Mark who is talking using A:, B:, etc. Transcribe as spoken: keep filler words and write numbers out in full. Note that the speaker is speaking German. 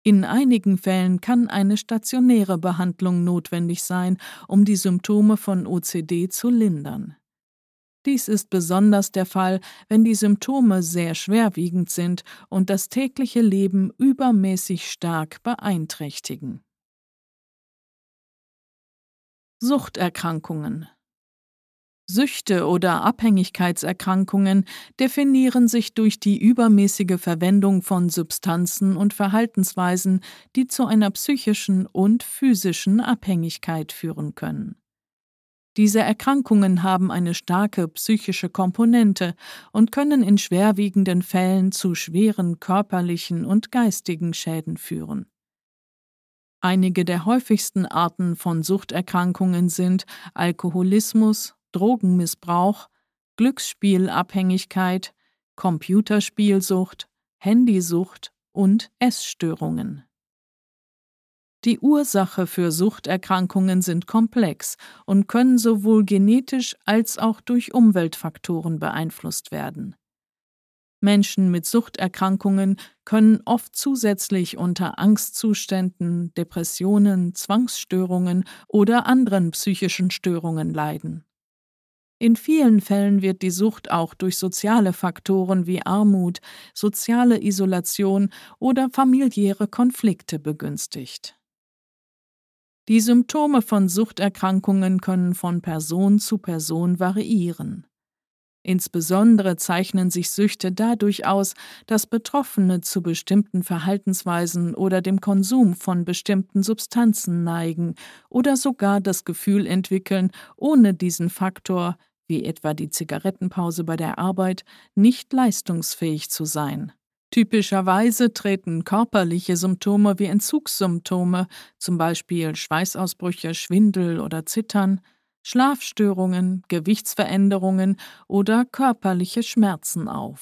A: In einigen Fällen kann eine stationäre Behandlung notwendig sein, um die Symptome von O C D zu lindern. Dies ist besonders der Fall, wenn die Symptome sehr schwerwiegend sind und das tägliche Leben übermäßig stark beeinträchtigen. Suchterkrankungen. Süchte oder Abhängigkeitserkrankungen definieren sich durch die übermäßige Verwendung von Substanzen und Verhaltensweisen, die zu einer psychischen und physischen Abhängigkeit führen können. Diese Erkrankungen haben eine starke psychische Komponente und können in schwerwiegenden Fällen zu schweren körperlichen und geistigen Schäden führen. Einige der häufigsten Arten von Suchterkrankungen sind Alkoholismus, Drogenmissbrauch, Glücksspielabhängigkeit, Computerspielsucht, Handysucht und Essstörungen. Die Ursache für Suchterkrankungen sind komplex und können sowohl genetisch als auch durch Umweltfaktoren beeinflusst werden. Menschen mit Suchterkrankungen können oft zusätzlich unter Angstzuständen, Depressionen, Zwangsstörungen oder anderen psychischen Störungen leiden. In vielen Fällen wird die Sucht auch durch soziale Faktoren wie Armut, soziale Isolation oder familiäre Konflikte begünstigt. Die Symptome von Suchterkrankungen können von Person zu Person variieren. Insbesondere zeichnen sich Süchte dadurch aus, dass Betroffene zu bestimmten Verhaltensweisen oder dem Konsum von bestimmten Substanzen neigen oder sogar das Gefühl entwickeln, ohne diesen Faktor, wie etwa die Zigarettenpause bei der Arbeit, nicht leistungsfähig zu sein. Typischerweise treten körperliche Symptome wie Entzugssymptome, zum Beispiel Schweißausbrüche, Schwindel oder Zittern, Schlafstörungen, Gewichtsveränderungen oder körperliche Schmerzen auf.